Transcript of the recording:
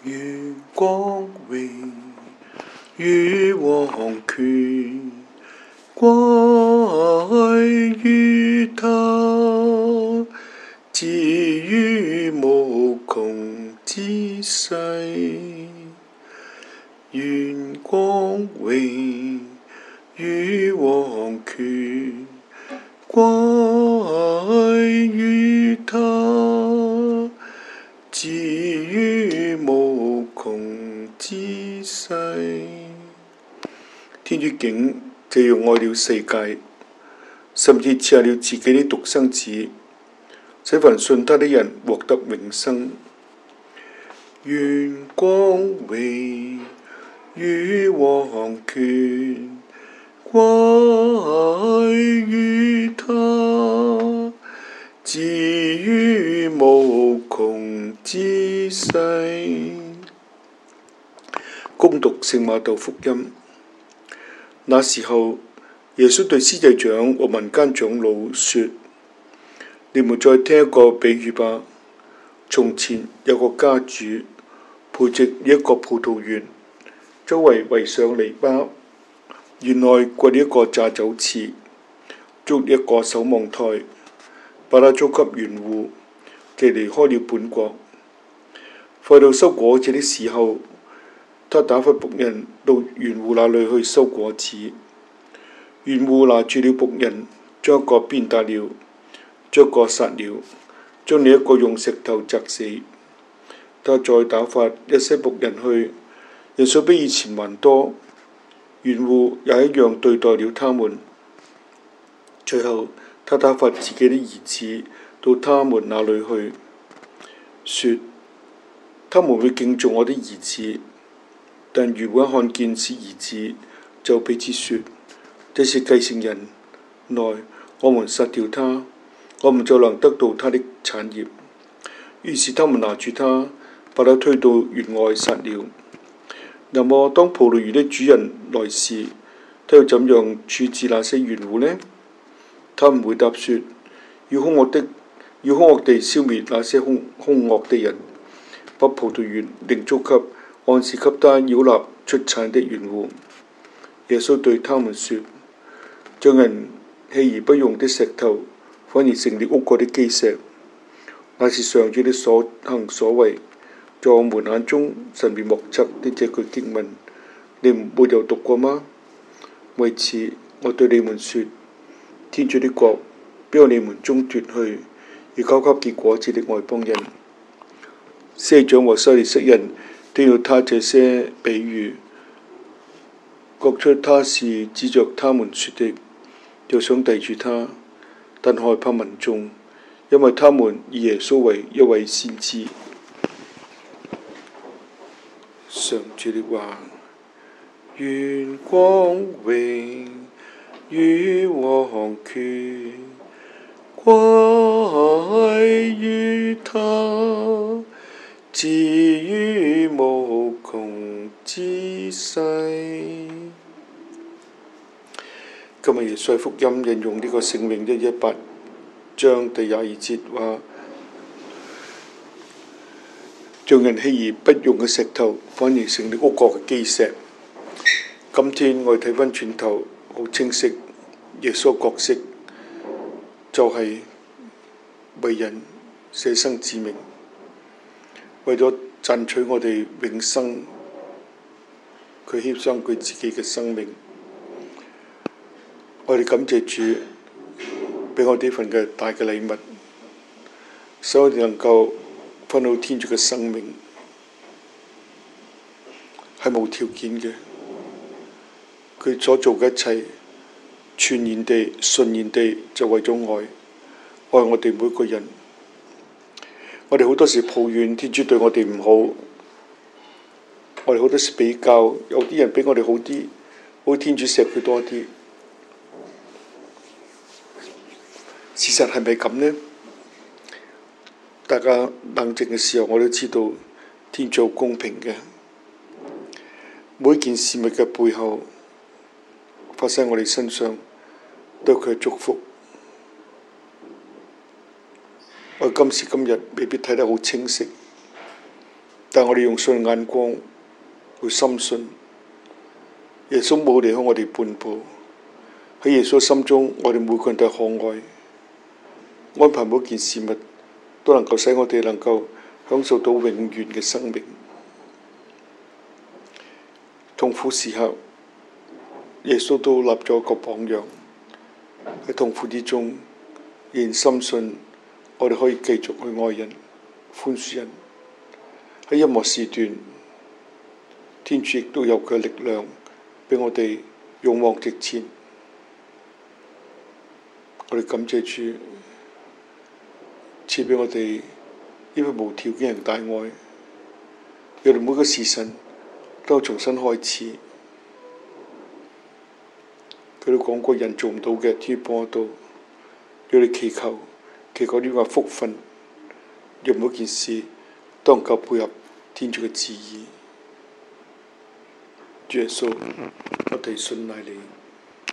願光榮與王權歸於他，至於無窮之世。願光榮與王權歸於他，至於無窮之世。天主竟這樣愛了世界，甚至賜下了自己的獨生子，使凡信他的人獲得永生。願光榮與王權歸於他，至於無窮之世。恭讀聖瑪竇福音。那時候，耶穌對司祭長和民間長老說：你們再聽一個比喻吧。從前有個家主培植一個葡萄園，周圍圍上籬笆，園內掘了一個榨酒池，築一個守望台，把它租給園戶，就離開了本國。快到收果子的時候，他打發僕人到園戶那裏去收果子。園戶拿住了僕人，將一個鞭打了，將一個殺了，將另一個用石頭砸死。他再打發一些僕人去，人數比以前還多。園戶也一樣對待了他們。最後，他打發自己的兒子到他們那裏去，說：他們會敬重我的兒子。但園戶看見是兒子，就彼此說：這是繼承人，來，我們殺掉他，我們就能得到他的產業。於是他們拿住他，把他推到園外殺了。那麼當葡萄園的主人來時，他要怎樣處置那些園戶呢？他們回答說：要兇惡地消滅那些兇惡的人，把葡萄園另租給按時給他繳納出產的園戶。耶穌對他們說：匠人棄而不用的石頭，反而成了屋角的基石。那是上主的所行所為，在我們眼中神秘莫測的這句經文，你們沒有讀過嗎？為此，我對你們說，天主的國必由你們中奪去，而交給結果子的外邦人。司祭長和修利塞人聽了他這些比喻，覺出他是指着他們說的，就想逮住他，但害怕民眾，因為他們以耶穌為一位先知。上主的話。願光榮與王權歸於他，至於無窮之世。今日耶穌福音引用呢個聖詠118章第22節話：匠人棄而不用嘅石頭，反而成了屋角嘅基石。今天我哋睇返轉頭，好清晰，耶穌角色就係為人捨生致命，為咗賺取我哋永生，佢犧牲佢自己嘅生命。我哋感謝主俾我哋呢份嘅大嘅禮物，使我哋能夠分到天主嘅生命，係無條件嘅。佢所做嘅一切，全然地、純然地，就為咗愛我哋每個人。我哋好多時抱怨天主對我哋唔好，我哋好多時比較，有啲人比我哋好啲，好天主錫佢多啲。事實係咪咁呢？大家冷靜嘅時候，我都知道天主好公平嘅，每件事物嘅背後發生喺我哋身上，都係佢嘅祝福。我今時今日未必睇得好清晰， 但我哋用信眼光去深信耶穌冇離開我哋半步。喺耶穌心中，我哋每個人都係可愛，安排每件事物都能夠使我哋能夠享受到永遠嘅生命。痛苦時刻，耶穌都立咗一個榜樣，喺痛苦之中，仍然深信我哋可以繼續去愛人、寬恕人。喺任何時段，天主亦都有佢嘅力量俾我哋勇往直前。我哋感謝主，賜俾我哋呢份無條件嘅大愛，讓我哋每個時辰都重新開始。佢都講過，人做唔到嘅，天主幫得到。要你祈求呢個福分，讓每件事都能夠配合天主嘅旨意。主耶穌，我哋信賴你。